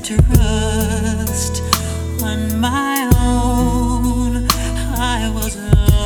trust. On my own, I was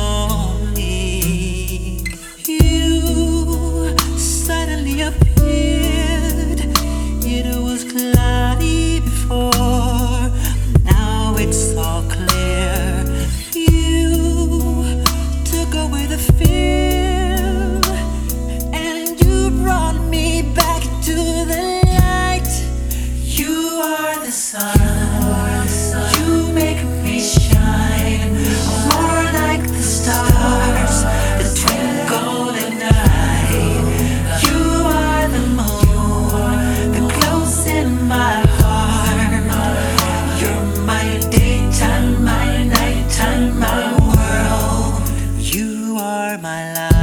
lonely. You suddenly appeared. It was cloudy before, now it's all clear. You took away the fear, and you brought me back to the light. You are the sun. You make me shine more like the stars that twinkle at night. You are the moon that glows in my heart. You're my daytime, my nighttime, my world. You are my life.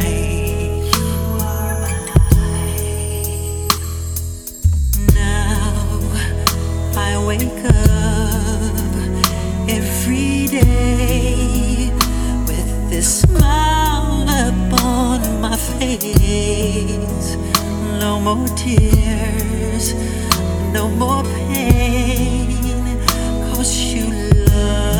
I wake up every day with this smile upon my face. No more tears, no more pain, 'cause you love